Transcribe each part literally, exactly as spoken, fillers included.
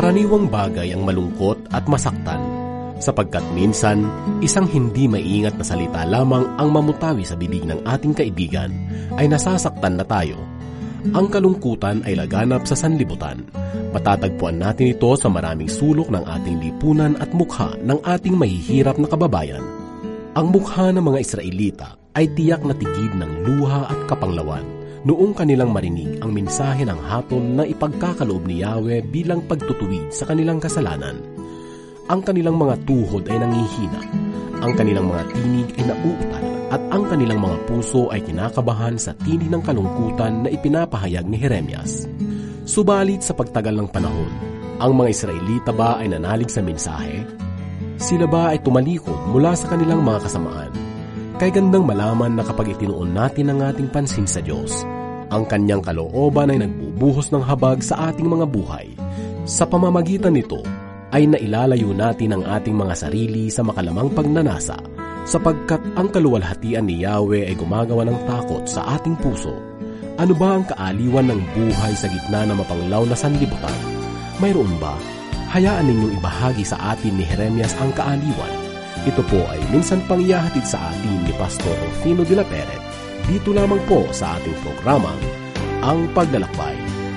Karaniwang bagay ang malungkot at masaktan, sapagkat minsan, isang hindi maingat na salita lamang ang mamutawi sa bibig ng ating kaibigan ay nasasaktan na tayo. Ang kalungkutan ay laganap sa sanlibutan. Matatagpuan natin ito sa maraming sulok ng ating lipunan at mukha ng ating mahihirap na kababayan. Ang mukha ng mga Israelita ay tiyak na tigid ng luha at kapanglawan noong kanilang marinig ang mensahe ng hatol na ipagkakaloob ni Yahweh bilang pagtutuwid sa kanilang kasalanan. Ang kanilang mga tuhod ay nangihina, ang kanilang mga tinig ay nauutal, at ang kanilang mga puso ay kinakabahan sa tinig ng kalungkutan na ipinapahayag ni Jeremias. Subalit sa pagtagal ng panahon, ang mga Israelita ba ay nanalig sa mensahe? Sila ba ay tumalikod mula sa kanilang mga kasamaan? Kay gandang malaman na kapag itinuon natin ang ating pansin sa Diyos, ang kanyang kalooban ay nagbubuhos ng habag sa ating mga buhay. Sa pamamagitan nito, ay nailalayo natin ang ating mga sarili sa makalamang pagnanasa, sapagkat ang kaluwalhatian ni Yahweh ay gumagawa ng takot sa ating puso. Ano ba ang kaaliwan ng buhay sa gitna ng mapanglaw na sanlibutan? Mayroon ba? Hayaan ninyong ibahagi sa atin ni Jeremias ang kaaliwan. Ito po ay minsan pang ihahatid sa atin ni Pastor Rufino de la Peret, dito lamang po sa ating programang Ang Paglalakbay.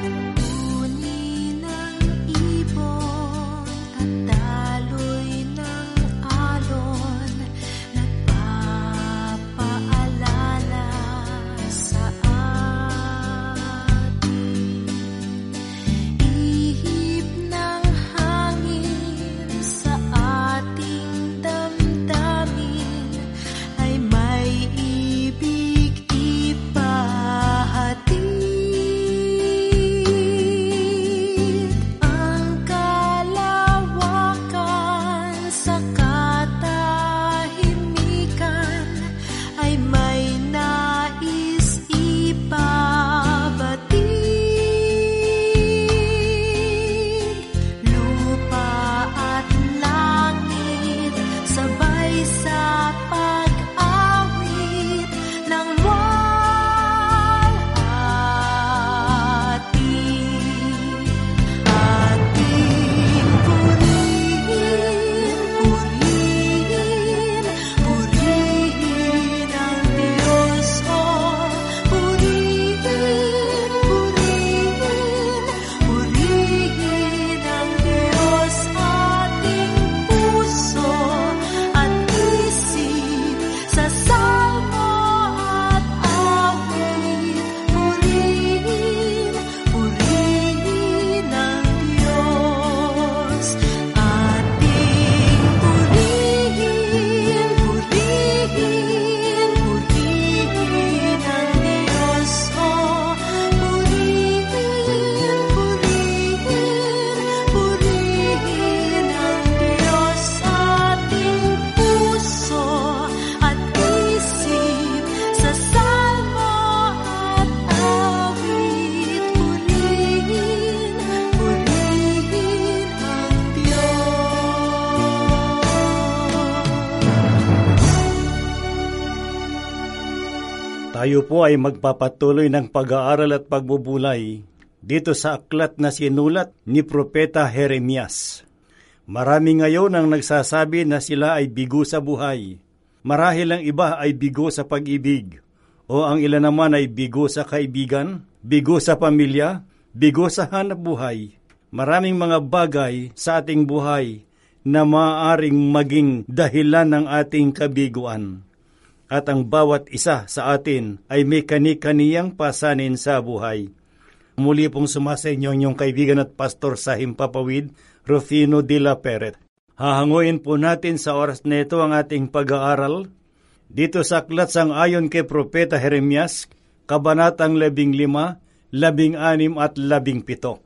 Tayo po ay magpapatuloy ng pag-aaral at pagbubulay dito sa aklat na sinulat ni Propeta Jeremias. Marami ngayon ang nagsasabi na sila ay bigo sa buhay. Marahil ang iba ay bigo sa pag-ibig, o ang ilan naman ay bigo sa kaibigan, bigo sa pamilya, bigo sa hanap buhay. Maraming mga bagay sa ating buhay na maaaring maging dahilan ng ating kabiguan. At ang bawat isa sa atin ay may kani-kaniyang pasanin sa buhay. Muli pong sumasa inyo inyong kaibigan at pastor sa Himpapawid, Rufino de la Peret. Hahanguin po natin sa oras na ito ang ating pag-aaral dito sa aklat sang ayon kay Propeta Jeremias, kabanatang labing lima, labing anim at labing pito.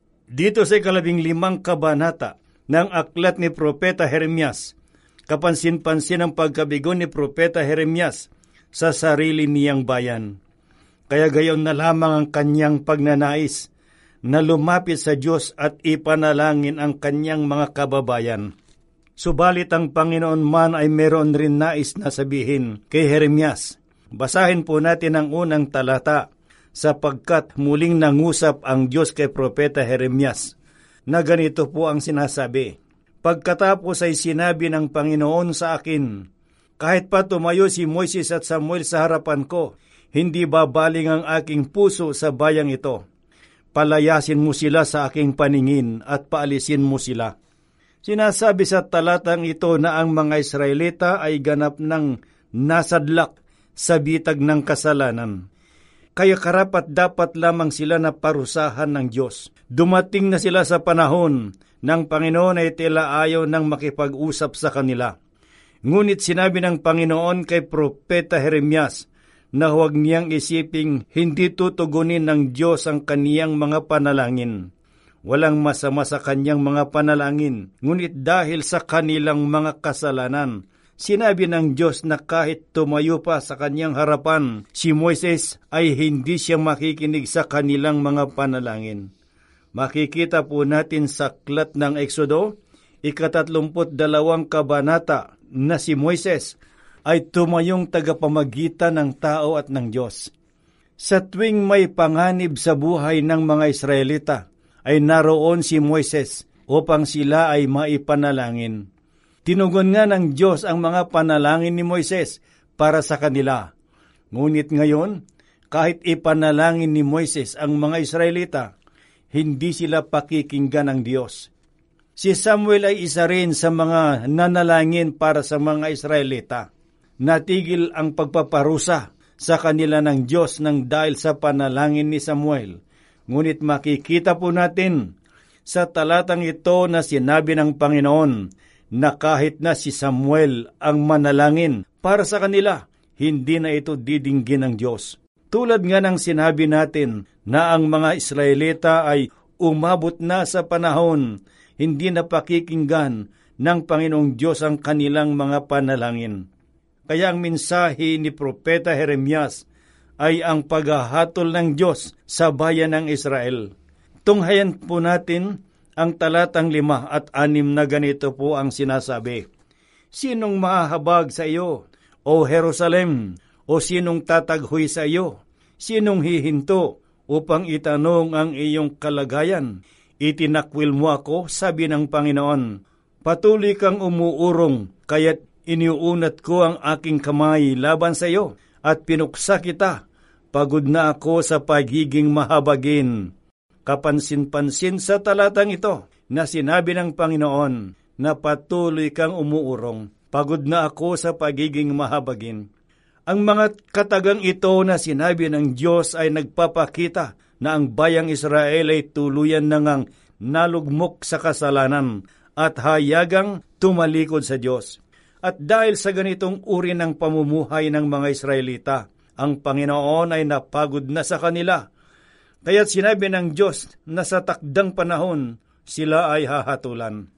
Dito sa ikalabing limang kabanata ng aklat ni Propeta Jeremias, kapansin-pansin ang pagkabigo ni Propeta Jeremias sa sarili niyang bayan. Kaya gayon na lamang ang kanyang pagnanais na lumapit sa Diyos at ipanalangin ang kanyang mga kababayan. Subalit ang Panginoon man ay meron rin nais na sabihin kay Jeremias. Basahin po natin ang unang talata, sapagkat muling nangusap ang Diyos kay Propeta Jeremias. na ganito po ang sinasabi. Pagkatapos ay sinabi ng Panginoon sa akin, kahit pa tumayo si Moises at Samuel sa harapan ko, hindi babaling ang aking puso sa bayang ito. Palayasin mo sila sa aking paningin at paalisin mo sila. Sinasabi sa talatang ito na ang mga Israelita ay ganap ng nasadlak sa bitag ng kasalanan. Kaya karapat dapat lamang sila na parusahan ng Diyos. Dumating na sila sa panahon ng Panginoon ay tila ayaw nang makipag-usap sa kanila. Ngunit sinabi ng Panginoon kay Propeta Jeremias na huwag niyang isiping hindi tutugunin ng Diyos ang kaniyang mga panalangin. Walang masama sa kaniyang mga panalangin, ngunit dahil sa kanilang mga kasalanan, sinabi ng Diyos na kahit tumayo pa sa kaniyang harapan, si Moises ay hindi siya makikinig sa kanilang mga panalangin. Makikita po natin sa aklat ng Exodo, ikatatlumput dalawang kabanata, na si Moises ay tumayong tagapamagitan ng tao at ng Diyos. Sa tuwing may panganib sa buhay ng mga Israelita, ay naroon si Moises upang sila ay maipanalangin. Tinugon nga ng Diyos ang mga panalangin ni Moises para sa kanila. Ngunit ngayon, kahit ipanalangin ni Moises ang mga Israelita, hindi sila pakikinggan ng Diyos. Si Samuel ay isa rin sa mga nanalangin para sa mga Israelita. Natigil ang pagpaparusa sa kanila ng Diyos nang dahil sa panalangin ni Samuel. Ngunit makikita po natin sa talatang ito na sinabi ng Panginoon na kahit na si Samuel ang manalangin para sa kanila, hindi na ito didinggin ng Diyos. Tulad nga ng sinabi natin na ang mga Israelita ay umabot na sa panahon, hindi na pakikinggan ng Panginoong Diyos ang kanilang mga panalangin. Kaya ang mensahe ni Propeta Jeremias ay ang paghahatol ng Diyos sa bayan ng Israel. Tunghayan po natin ang talatang lima at anim na ganito po ang sinasabi. Sinong mahahabag sa iyo, O Jerusalem? O sinong tataghoy sa iyo? Sinong hihinto upang itanong ang iyong kalagayan? Itinakwil mo ako, sabi ng Panginoon. Patuloy kang umuurong, kaya't iniuunat ko ang aking kamay laban sa iyo at pinuksa kita. Pagod na ako sa pagiging mahabagin. Kapansin-pansin sa talatang ito na sinabi ng Panginoon na patuloy kang umuurong. Pagod na ako sa pagiging mahabagin. Ang mga katagang ito na sinabi ng Diyos ay nagpapakita na ang bayang Israel ay tuluyan na ngang nalugmok sa kasalanan at hayagang tumalikod sa Diyos. At dahil sa ganitong uri ng pamumuhay ng mga Israelita, ang Panginoon ay napagod na sa kanila. Kaya't sinabi ng Diyos na sa takdang panahon, sila ay hahatulan.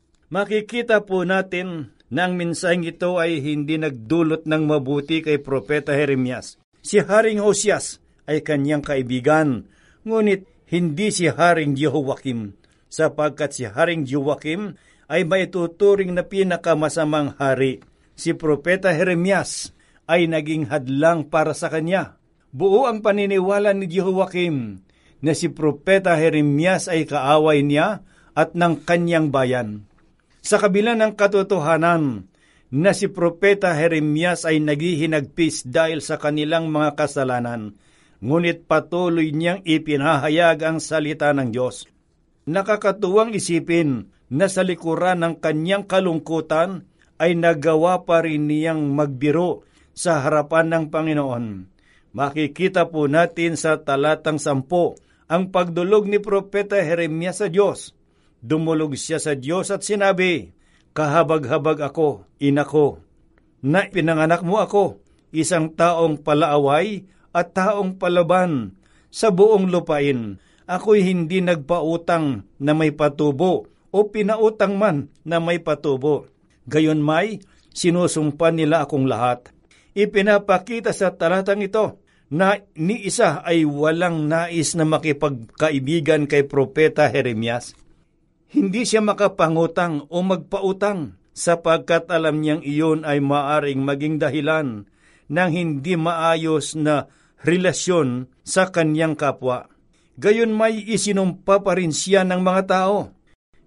Makikita po natin na ang mensaheng ito ay hindi nagdulot ng mabuti kay Propeta Jeremias. Si Haring Hosias ay kanyang kaibigan, ngunit hindi si Haring Jehoiakim, sapagkat si Haring Jehoiakim ay maituturing na pinakamasamang hari. Si Propeta Jeremias ay naging hadlang para sa kanya. Buo ang paniniwala ni Jehoiakim na si Propeta Jeremias ay kaaway niya at ng kanyang bayan. Sa kabila ng katotohanan na si Propeta Jeremias ay naghihinagpis dahil sa kanilang mga kasalanan, ngunit patuloy niyang ipinahayag ang salita ng Diyos. Nakakatuwang isipin na sa likuran ng kanyang kalungkutan ay nagawa pa rin niyang magbiro sa harapan ng Panginoon. Makikita po natin sa talatang sampo ang pagdulog ni Propeta Jeremias sa Diyos. Dumulog siya sa Diyos at sinabi, kahabag-habag ako, inako, na pinanganak mo ako, isang taong palaaway at taong palaban sa buong lupain. Ako'y hindi nagpautang na may patubo o pinautang man na may patubo. Gayon may, sinusumpa nila akong lahat. Ipinapakita sa talatang ito na ni isa ay walang nais na makipagkaibigan kay Propeta Jeremias. Hindi siya makapangutang o magpautang sapagkat alam niyang iyon ay maaring maging dahilan ng hindi maayos na relasyon sa kanyang kapwa. Gayon may isinumpa pa rin siya ng mga tao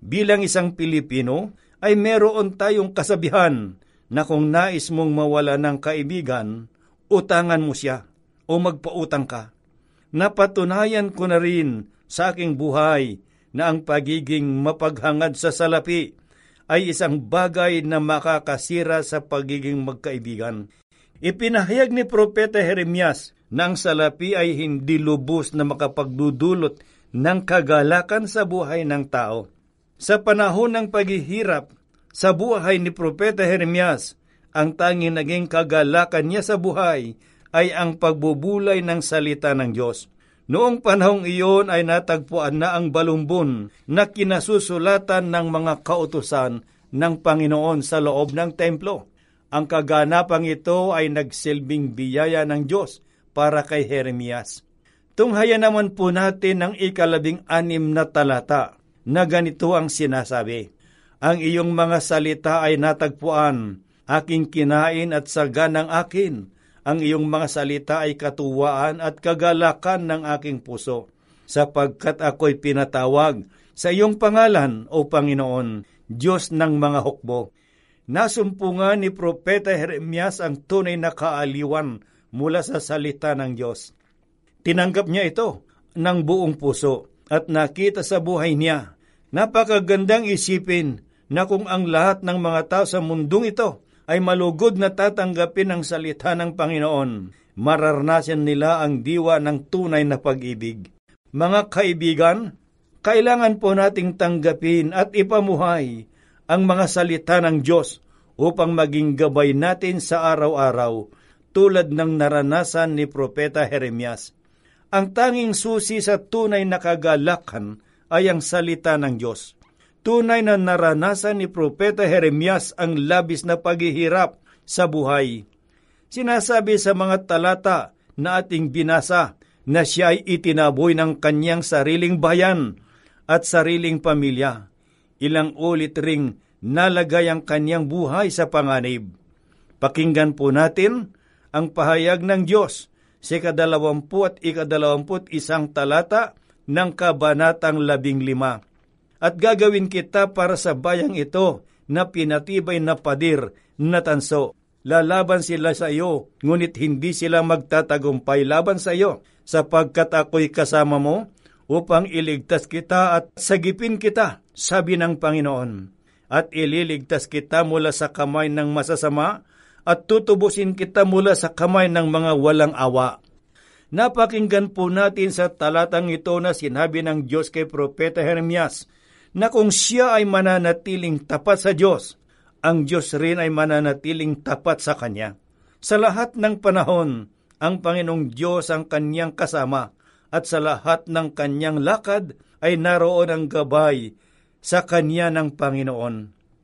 Bilang isang Pilipino, ay meron tayong kasabihan na kung nais mong mawala ng kaibigan, utangan mo siya o magpautang ka. Napatunayan ko na rin sa aking buhay na ang pagiging mapaghangad sa salapi ay isang bagay na makakasira sa pagiging magkaibigan. Ipinahayag ni Propeta Jeremias na ang salapi ay hindi lubos na makapagdudulot ng kagalakan sa buhay ng tao. Sa panahon ng paghihirap sa buhay ni Propeta Jeremias, ang tanging naging kagalakan niya sa buhay ay ang pagbubulay ng salita ng Diyos. Noong panahong iyon ay natagpuan na ang balumbon na kinasusulatan ng mga kautusan ng Panginoon sa loob ng templo. Ang kaganapang ito ay nagsilbing biyaya ng Diyos para kay Jeremias. Tunghayan naman po natin ang ikalabing anim na talata na ganito ang sinasabi. Ang iyong mga salita ay natagpuan, aking kinain at saganang akin. Ang iyong mga salita ay katuwaan at kagalakan ng aking puso, sapagkat ako'y pinatawag sa iyong pangalan, O Panginoon, Diyos ng mga hukbo. Nasumpungan ni Propeta Jeremias ang tunay na kaaliwan mula sa salita ng Diyos. Tinanggap niya ito ng buong puso at nakita sa buhay niya. Napakagandang isipin na kung ang lahat ng mga tao sa mundong ito ay malugod na tatanggapin ang salita ng Panginoon, mararanasan nila ang diwa ng tunay na pag-ibig. Mga kaibigan, kailangan po nating tanggapin at ipamuhay ang mga salita ng Diyos upang maging gabay natin sa araw-araw tulad ng naranasan ni Propeta Jeremias. Ang tanging susi sa tunay na kagalakan ay ang salita ng Diyos. Tunay na naranasan ni Propeta Jeremias ang labis na paghihirap sa buhay. Sinasabi sa mga talata na ating binasa na siya ay itinaboy ng kanyang sariling bayan at sariling pamilya. Ilang ulit ring nalagay ang kanyang buhay sa panganib. Pakinggan po natin ang pahayag ng Diyos sa ikadalawampu at ikadalawamput isang talata ng kabanatang labing lima. At gagawin kita para sa bayang ito na pinatibay na padir na tanso. Lalaban sila sa iyo, ngunit hindi sila magtatagumpay laban sa iyo, sapagkat ako'y kasama mo upang iligtas kita at sagipin kita, sabi ng Panginoon. At ililigtas kita mula sa kamay ng masasama at tutubusin kita mula sa kamay ng mga walang awa. Napakinggan po natin sa talatang ito na sinabi ng Diyos kay Propeta Jeremias na kung siya ay mananatiling tapat sa Diyos, ang Diyos rin ay mananatiling tapat sa Kanya. Sa lahat ng panahon, ang Panginoong Diyos ang Kanyang kasama at sa lahat ng Kanyang lakad ay naroon ang gabay sa Kanya ng Panginoon.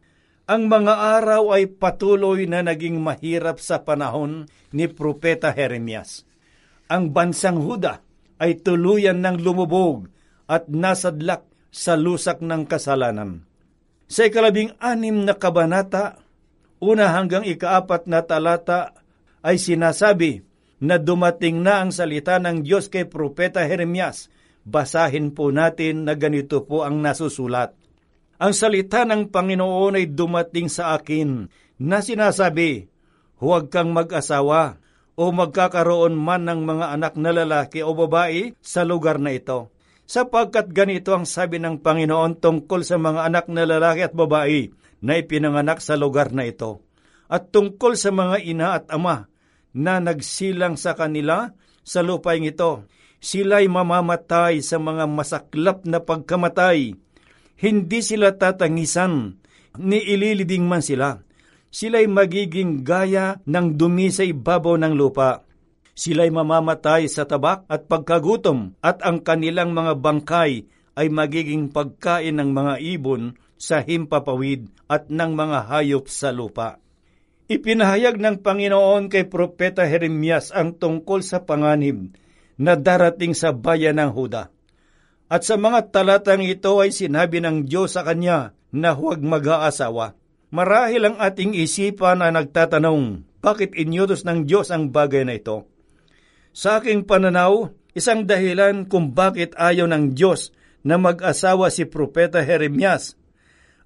Ang mga araw ay patuloy na naging mahirap sa panahon ni Propeta Jeremias. Ang bansang Huda ay tuluyan ng lumubog at nasadlak sa lusak ng kasalanan. Sa ikalabing anim na kabanata, una hanggang ikaapat na talata, ay sinasabi na dumating na ang salita ng Diyos kay Propeta Jeremias. Basahin po natin na ganito po ang nasusulat. Ang salita ng Panginoon ay dumating sa akin na sinasabi, huwag kang mag-asawa o magkakaroon man ng mga anak na lalaki o babae sa lugar na ito. Sapagkat ganito ang sabi ng Panginoon tungkol sa mga anak na lalaki at babae na ipinanganak sa lugar na ito, at tungkol sa mga ina at ama na nagsilang sa kanila sa lupaing ito. Sila'y mamamatay sa mga masaklap na pagkamatay. Hindi sila tatangisan, ni ililibing man sila. Sila'y magiging gaya ng dumi sa ibabaw ng lupa. Sila'y mamamatay sa tabak at pagkagutom, at ang kanilang mga bangkay ay magiging pagkain ng mga ibon sa himpapawid at ng mga hayop sa lupa. Ipinahayag ng Panginoon kay Propeta Jeremias ang tungkol sa panganib na darating sa bayan ng Huda. At sa mga talatang ito ay sinabi ng Diyos sa kanya na huwag mag-aasawa. Marahil ang ating isipan na nagtatanong, bakit inyutos ng Diyos ang bagay na ito? Sa aking pananaw, isang dahilan kung bakit ayaw ng Diyos na mag-asawa si Propeta Jeremias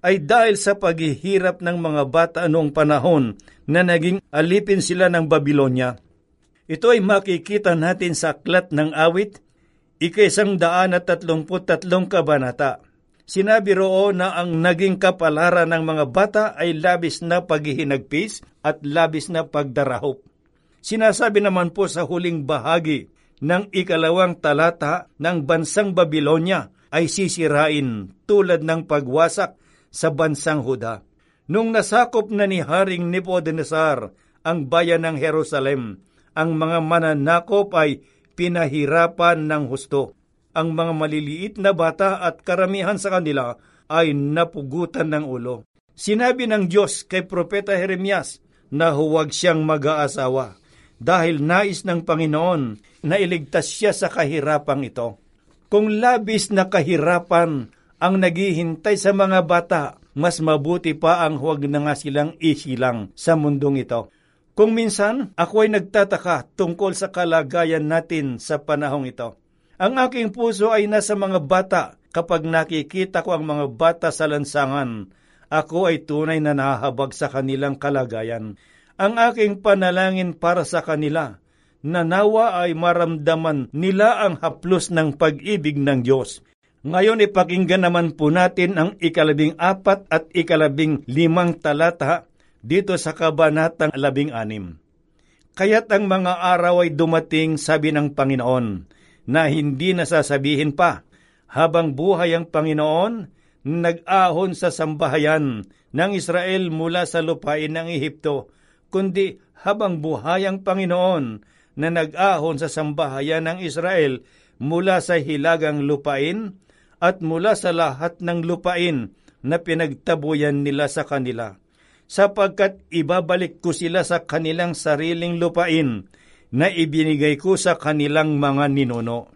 ay dahil sa paghihirap ng mga bata noong panahon na naging alipin sila ng Babylonia. Ito ay makikita natin sa Aklat ng Awit, ika-isang daan at tatlumput tatlong kabanata. Sinabi roon na ang naging kapalaran ng mga bata ay labis na paghihinagpis at labis na pagdarahop. Sinasabi naman po sa huling bahagi ng ikalawang talata ng bansang Babylonia ay sisirain tulad ng pagwasak sa bansang Huda. Nung nasakop na ni Haring Nebuchadnezzar ang bayan ng Jerusalem, ang mga mananakop ay pinahirapan ng husto. Ang mga maliliit na bata at karamihan sa kanila ay napugutan ng ulo. Sinabi ng Diyos kay Propeta Jeremias na huwag siyang mag-aasawa dahil nais ng Panginoon na iligtas siya sa kahirapang ito. Kung labis na kahirapan ang naghihintay sa mga bata, mas mabuti pa ang huwag na nga silang isilang sa mundong ito. Kung minsan, ako ay nagtataka tungkol sa kalagayan natin sa panahong ito. Ang aking puso ay nasa mga bata. Kapag nakikita ko ang mga bata sa lansangan, ako ay tunay na nahahabag sa kanilang kalagayan. Ang aking panalangin para sa kanila, na nawa ay maramdaman nila ang haplos ng pag-ibig ng Diyos. Ngayon ipakinggan naman po natin ang ikalabing apat at ikalabing limang talata dito sa kabanatang labing anim. Kaya't ang mga araw ay dumating, sabi ng Panginoon, na hindi nasasabihin pa, habang buhay ang Panginoon, nag-ahon sa sambahayan ng Israel mula sa lupain ng Ehipto, kundi habang buhay ang Panginoon na nag-ahon sa sambahayan ng Israel mula sa hilagang lupain at mula sa lahat ng lupain na pinagtabuyan nila sa kanila, sapagkat ibabalik ko sila sa kanilang sariling lupain na ibinigay ko sa kanilang mga ninuno.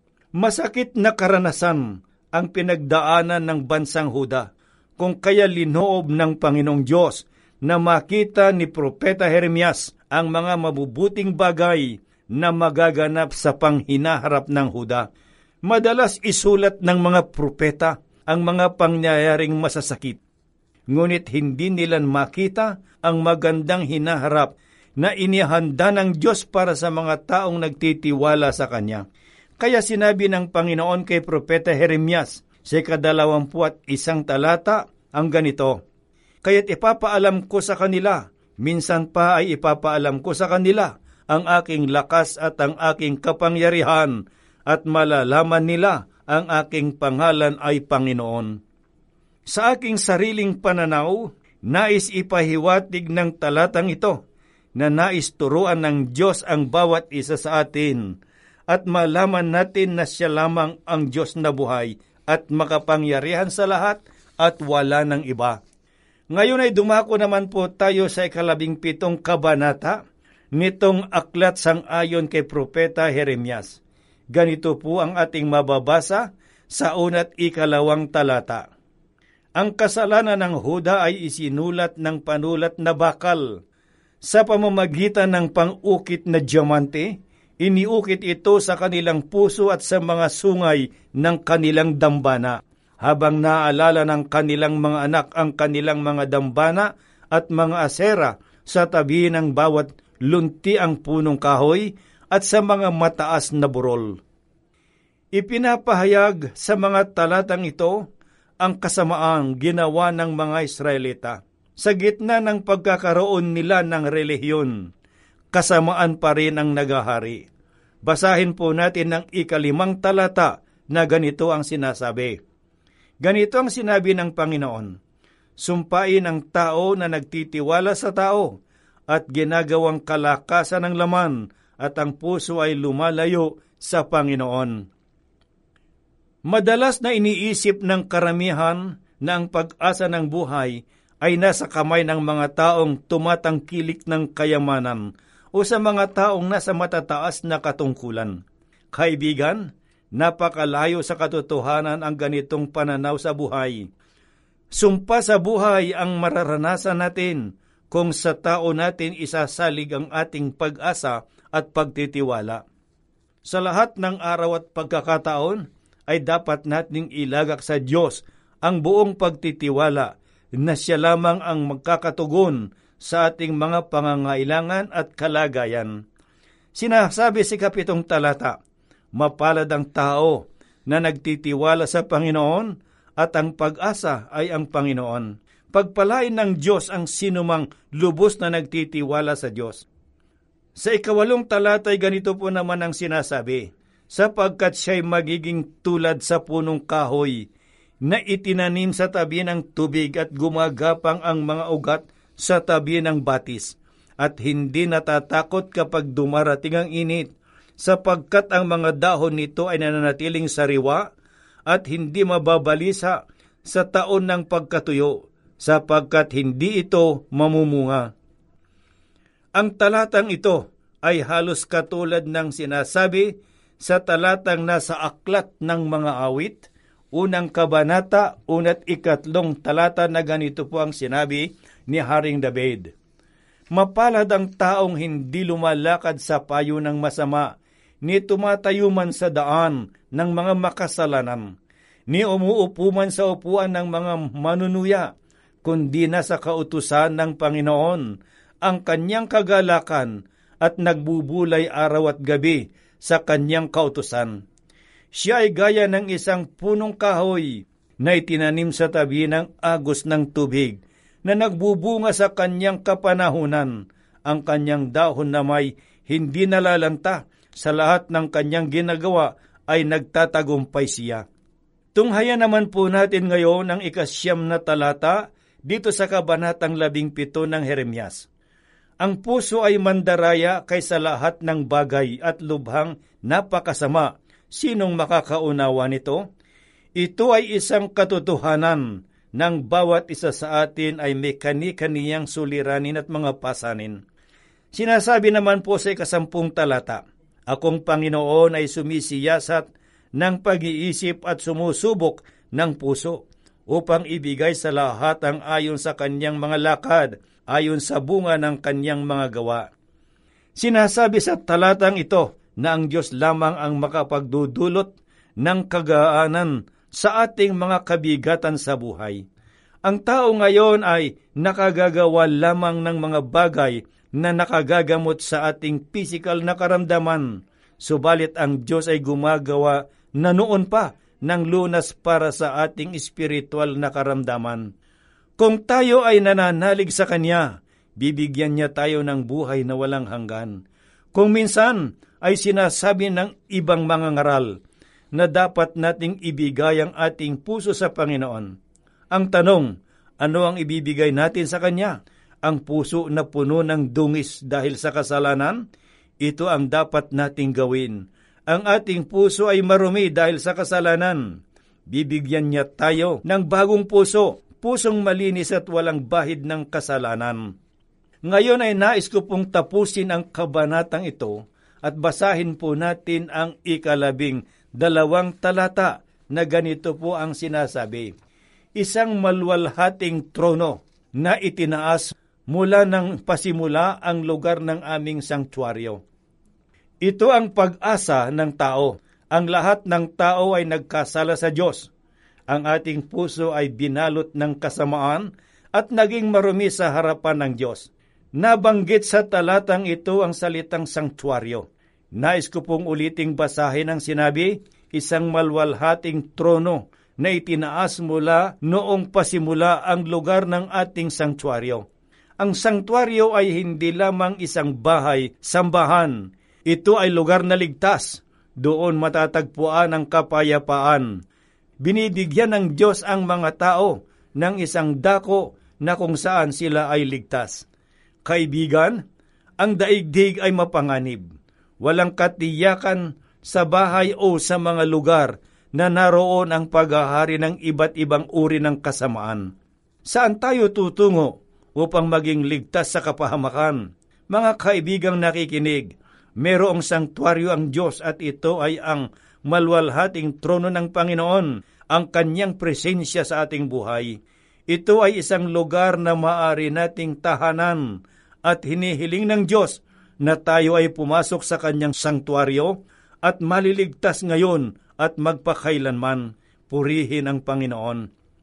Masakit na karanasan ang pinagdaanan ng bansang Huda, kung kaya linoob ng Panginoong Diyos na makita ni Propeta Jeremias ang mga mabubuting bagay na magaganap sa panghinaharap ng Huda. Madalas isulat ng mga propeta ang mga pangyayaring masasakit, ngunit hindi nila makita ang magandang hinaharap na inihanda ng Diyos para sa mga taong nagtitiwala sa Kanya. Kaya sinabi ng Panginoon kay Propeta Jeremias sa ikadalawampu at isang talata ang ganito, kaya't ipapaalam ko sa kanila, minsan pa ay ipapaalam ko sa kanila ang aking lakas at ang aking kapangyarihan, at malalaman nila ang aking pangalan ay Panginoon. Sa aking sariling pananaw, nais ipahiwatig ng talatang ito na nais turuan ng Diyos ang bawat isa sa atin at malaman natin na siya lamang ang Diyos na buhay at makapangyarihan sa lahat at wala ng iba. Ngayon ay dumako naman po tayo sa ikalabing pitong kabanata nitong aklat sang-ayon kay Propeta Jeremias. Ganito po ang ating mababasa sa una't ikalawang talata. Ang kasalanan ng Huda ay isinulat ng panulat na bakal. Sa pamamagitan ng pang-ukit na diamante, iniukit ito sa kanilang puso at sa mga sungay ng kanilang dambana, habang naaalala ng kanilang mga anak ang kanilang mga dambana at mga asera sa tabi ng bawat luntiang punong kahoy at sa mga mataas na burol. Ipinapahayag sa mga talatang ito ang kasamaang ginawa ng mga Israelita. Sa gitna ng pagkakaroon nila ng relihiyon, kasamaan pa rin ang nagahari. Basahin po natin ang ikalimang talata na ganito ang sinasabi. Ganito ang sinabi ng Panginoon, sumpain ang tao na nagtitiwala sa tao at ginagawang kalakasan ng laman at ang puso ay lumalayo sa Panginoon. Madalas na iniisip ng karamihan na ang pag-asa ng buhay ay nasa kamay ng mga taong tumatangkilik ng kayamanan o sa mga taong nasa matataas na katungkulan. Kaibigan, napakalayo sa katotohanan ang ganitong pananaw sa buhay. Sumpa sa buhay ang mararanasan natin kung sa tao natin isasalig ang ating pag-asa at pagtitiwala. Sa lahat ng araw at pagkakataon ay dapat nating ilagak sa Diyos ang buong pagtitiwala na siya lamang ang magkakatugon sa ating mga pangangailangan at kalagayan. Sinasabi si kapitong talata, mapalad ang tao na nagtitiwala sa Panginoon at ang pag-asa ay ang Panginoon. Pagpalain ng Diyos ang sinumang lubos na nagtitiwala sa Diyos. Sa ikawalong talata ay ganito po naman ang sinasabi, sapagkat siya'y magiging tulad sa punong kahoy na itinanim sa tabi ng tubig at gumagapang ang mga ugat sa tabi ng batis at hindi natatakot kapag dumarating ang init sapagkat ang mga dahon nito ay nananatiling sariwa at hindi mababalisa sa taon ng pagkatuyo sapagkat hindi ito mamumunga. Ang talatang ito ay halos katulad ng sinasabi sa talatang nasa aklat ng mga awit, unang kabanata, una't ikatlong talata na ganito po ang sinabi ni Haring David. Mapalad ang taong hindi lumalakad sa payo ng masama, ni tumatayo man sa daan ng mga makasalanan, ni umuupo man sa upuan ng mga manunuya, kundi nasa kautusan ng Panginoon ang kanyang kagalakan at nagbubulay araw at gabi sa kanyang kautusan. Siya ay gaya ng isang punong kahoy na itinanim sa tabi ng agos ng tubig na nagbubunga sa kanyang kapanahunan. Ang kanyang dahon na may hindi nalalanta, sa lahat ng kanyang ginagawa ay nagtatagumpay siya. Tunghayan naman po natin ngayon ang ikasyam na talata dito sa kabanatang labing pito ng Jeremias. Ang puso ay mandaraya kaysa lahat ng bagay at lubhang napakasama. Sinong makakaunawa nito? Ito ay isang katotohanan ng bawat isa sa atin ay may kani-kaniyang suliranin at mga pasanin. Sinasabi naman po sa ikasampung talata, akong Panginoon ay sumisiyasat ng pag-iisip at sumusubok ng puso upang ibigay sa lahat ang ayon sa kanyang mga lakad, ayon sa bunga ng kanyang mga gawa. Sinasabi sa talatang ito na ang Diyos lamang ang makapagdudulot ng kagaanan sa ating mga kabigatan sa buhay. Ang tao ngayon ay nakagagawa lamang ng mga bagay na nakagagamot sa ating pisikal na karamdaman, subalit ang Diyos ay gumagawa na noon pa ng lunas para sa ating espiritual na karamdaman. Kung tayo ay nananalig sa Kanya, bibigyan niya tayo ng buhay na walang hanggan. Kung minsan ay sinasabi ng ibang mga ngaral na dapat nating ibigay ang ating puso sa Panginoon. Ang tanong, ano ang ibibigay natin sa Kanya? Ang puso na puno ng dungis dahil sa kasalanan? Ito ang dapat nating gawin. Ang ating puso ay marumi dahil sa kasalanan. Bibigyan niya tayo ng bagong puso, pusong malinis at walang bahid ng kasalanan. Ngayon ay nais ko pong tapusin ang kabanatang ito at basahin po natin ang ikalabing dalawang talata na ganito po ang sinasabi. Isang malwalhating trono na itinaas mula ng pasimula ang lugar ng aming sanktuaryo. Ito ang pag-asa ng tao. Ang lahat ng tao ay nagkasala sa Diyos. Ang ating puso ay binalot ng kasamaan at naging marumi sa harapan ng Diyos. Nabanggit sa talatang ito ang salitang sanktuaryo. Nais ko pong uliting basahin ang sinabi, isang malwalhating trono na itinaas mula noong pasimula ang lugar ng ating sanktuaryo. Ang sanktuaryo ay hindi lamang isang bahay, sambahan. Ito ay lugar na ligtas. Doon matatagpuan ang kapayapaan. Binibigyan ng Diyos ang mga tao ng isang dako na kung saan sila ay ligtas. Kaibigan, ang daigdig ay mapanganib. Walang katiyakan sa bahay o sa mga lugar na naroon ang paghahari ng iba't ibang uri ng kasamaan. Saan tayo tutungo upang maging ligtas sa kapahamakan? Mga kaibigang nakikinig, merong sanktuaryo ang Diyos at ito ay ang malwalhating trono ng Panginoon, ang kanyang presensya sa ating buhay. Ito ay isang lugar na maaari nating tahanan at hinihiling ng Diyos na tayo ay pumasok sa kanyang sanktuaryo at maliligtas ngayon at magpakailanman. Purihin ang Panginoon.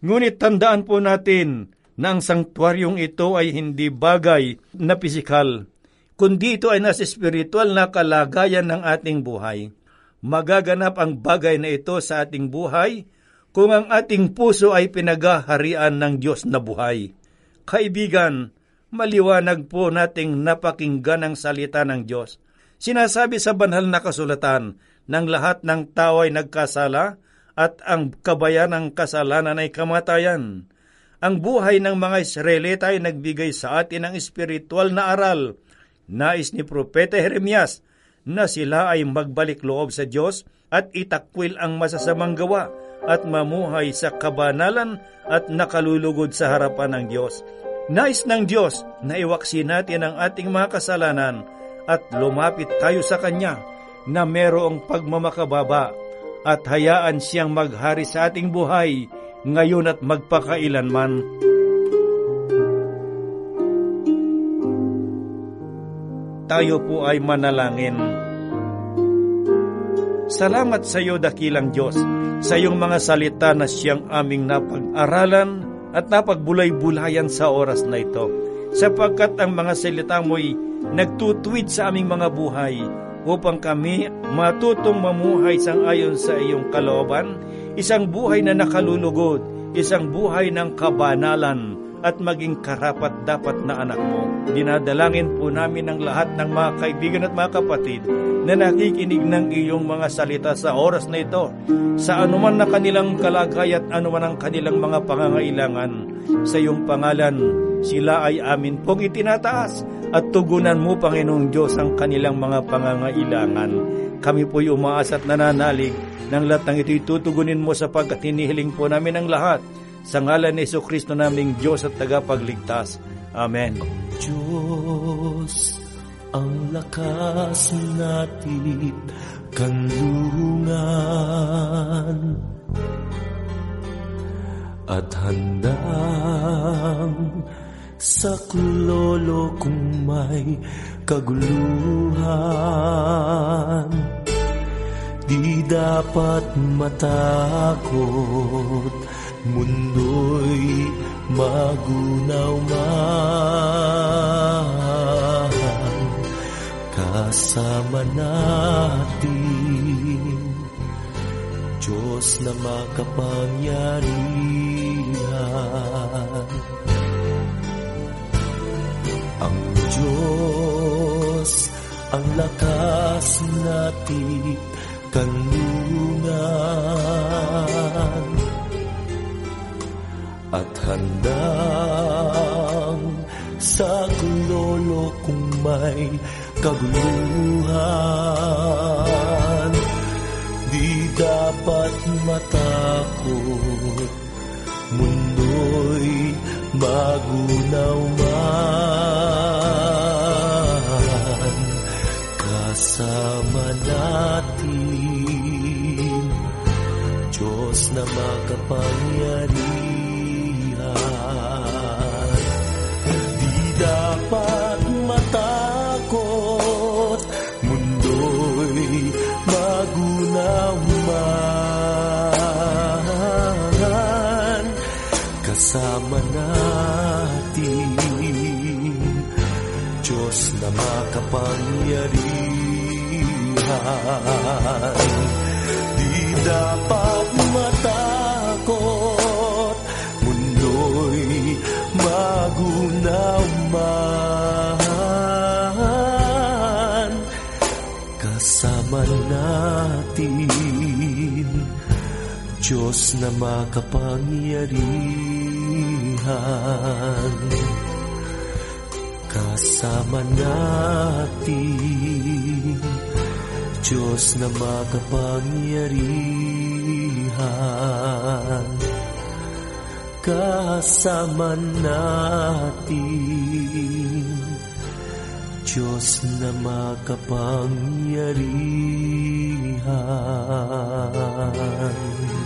Ngunit tandaan po natin na ang sanktuaryong ito ay hindi bagay na pisikal, kundi ito ay nasa spiritual na kalagayan ng ating buhay. Magaganap ang bagay na ito sa ating buhay kung ang ating puso ay pinagaharian ng Diyos na buhay. Kaibigan, maliwanag po nating napakinggan ang salita ng Diyos. Sinasabi sa banal na kasulatan ng lahat ng tao ay nagkasala at ang kabayan ng kasalanan ay kamatayan. Ang buhay ng mga Israelita ay nagbigay sa atin ng espiritual na aral. Nais ni Propeta Jeremias na sila ay magbalik loob sa Diyos at itakwil ang masasamang gawa at mamuhay sa kabanalan at nakalulugod sa harapan ng Diyos. Nais ng Diyos na iwaksi natin ang ating mga kasalanan at lumapit tayo sa Kanya na merong pagmamakababa at hayaan siyang maghari sa ating buhay ngayon at magpakailanman. Tayo po ay manalangin. Salamat sa iyo, dakilang Diyos, sa iyong mga salita na siyang aming napag-aralan at napagbulay-bulayan sa oras na ito, sapagkat ang mga salita mo'y nagtutuwid sa aming mga buhay upang kami matutong mamuhay sang-ayon sa iyong kalooban, isang buhay na nakalulugod, isang buhay ng kabanalan at maging karapat-dapat na anak mo. Dinadalangin po namin ang lahat ng mga kaibigan at mga kapatid na nakikinig ng iyong mga salita sa oras na ito, sa anuman na kanilang kalagay at anuman ang kanilang mga pangangailangan. Sa iyong pangalan, sila ay amin pong itinataas at tugunan mo, Panginoong Diyos, ang kanilang mga pangangailangan. Kami po'y umaasa at nananalig ng lahat ng ito'y tutugunin mo, sapagkat hinihiling po namin ang lahat sa ngalan ni Jesucristo naming Diyos at tagapagligtas. Amen. Diyos, ang lakas natin kanlungan at handang saklolo kung may kaguluhan. Di dapat matakot, mundo'y magunaw man. Kasama natin Diyos na makapangyarihan. Ang Diyos, ang lakas natin kanlungan at handang saklolo kung may kaguluhan. Di dapat matakot, mundo'y magunaw man. Kasama natin Diyos na makapangyarihan. Di dapat matakot, mundo'y magunaw man. Kasama natin Diyos na makapangyarihan. Di dapat matakot, mundo'y magunaw man. Kasama natin Diyos na makapangyarihan. Kasama natin Diyos na makapangyarihan. Kasama natin Diyos na makapangyarihan.